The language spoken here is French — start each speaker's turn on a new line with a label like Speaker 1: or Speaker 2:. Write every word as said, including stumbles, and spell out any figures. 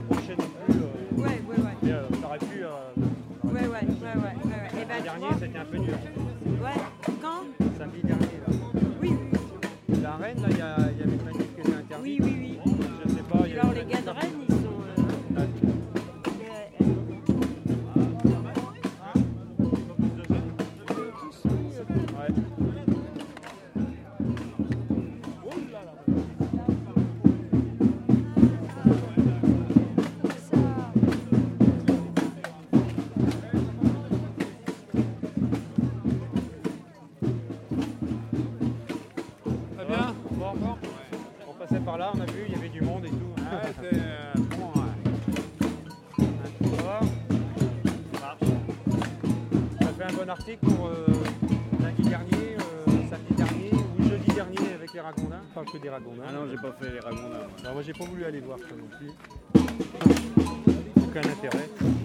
Speaker 1: prochaine non plus. Euh,
Speaker 2: ouais, ouais, ouais.
Speaker 1: Mais, euh, ça aurait pu. Euh,
Speaker 2: ouais, ouais, ouais, ouais, ouais, ouais. Et ben,
Speaker 1: Samedi dernier, c'était un peu dur.
Speaker 2: Ouais. Quand?
Speaker 1: Samedi dernier, là.
Speaker 2: Oui, oui.
Speaker 1: La Rennes, là, il y, a, il y avait une manif qui était interdite.
Speaker 2: Oui, oui, oui.
Speaker 1: Je sais pas. Il y
Speaker 2: Alors,
Speaker 1: a
Speaker 2: les
Speaker 1: une
Speaker 2: gars de
Speaker 1: manif-
Speaker 2: Rennes, ils sont. Euh,
Speaker 1: Ouais.
Speaker 2: euh,
Speaker 1: Ouais. Très bien. Bon, encore. On passait par là, on a vu, il y avait du monde et tout.
Speaker 3: Ah ouais, c'est euh, bon, ouais.
Speaker 1: Ça va? Ça marche. On a fait un bon article pour euh, lundi dernier, euh, samedi dernier ou jeudi dernier avec les Ragondins. Enfin, que des Ragondins.
Speaker 3: Ah non, j'ai pas fait les ragondins.
Speaker 1: Alors, moi, j'ai pas voulu aller voir ça non plus. Aucun intérêt.